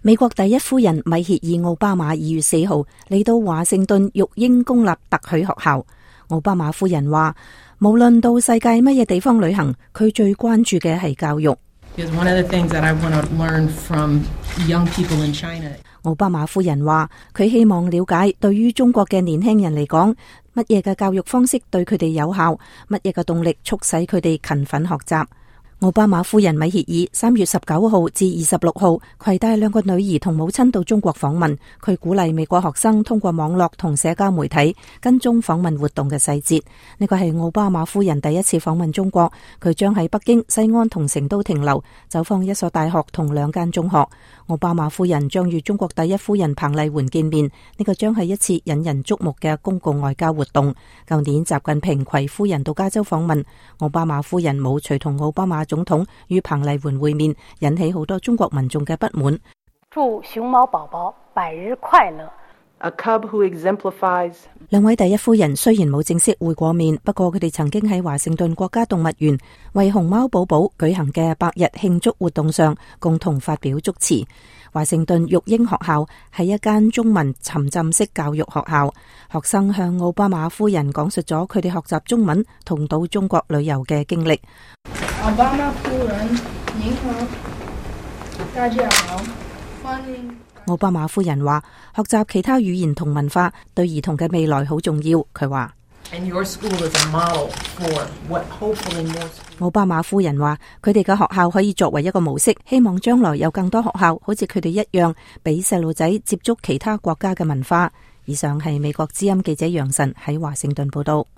美國第一夫人米歇爾奧巴馬2月4號嚟到華盛頓育英公立特許學校。奧巴馬夫人話，無論到世界乜嘢地方旅行，佢最關注嘅係教育。奧巴馬夫人話，佢希望了解對於中國嘅年輕人嚟講，乜嘢嘅教育方式對佢哋有效，乜嘢嘅動力促使佢哋勤奮學習。奧巴馬夫人米歇爾3月19號至26號攜帶2個女兒同母親到中國訪問，佢鼓勵美國學生通過網絡同社交媒體跟蹤訪問活動嘅細節。呢個係奧巴馬夫人第一次訪問中國，佢將喺北京、西安同成都停留，走訪1所大學同2間中學。奧巴馬夫人將與中國第一夫人彭麗媛見面，呢個將係一次引人矚目嘅公共外交活動。舊年習近平攜夫人到加州訪問，奧巴馬夫人冇隨同奧巴馬總統與彭麗媛會面，引起好多中國民眾嘅不滿。 祝熊貓寶寶百日快樂。 A cub who exemplifies。 2位第一夫人雖然冇正式會過面，不過佢哋曾經喺華盛頓國家動物園為熊貓寶寶舉行嘅百日慶祝活動上共同發表祝詞。華盛頓育英學校係一間中文沉浸式教育學校，學生向奧巴馬夫人講述咗佢哋學習中文同到中國旅遊嘅經歷。 奧巴馬夫人，您好，大家好，歡迎。 奧巴馬夫人話，學習其他語言同文化對兒童嘅未來好重要。佢話，奧巴馬夫人話，佢哋嘅學校可以作為一個模式，希望將來有更多學校好似佢哋一樣，俾細路仔接觸其他國家嘅文化。以上係美國之音記者楊晨喺華盛頓報道。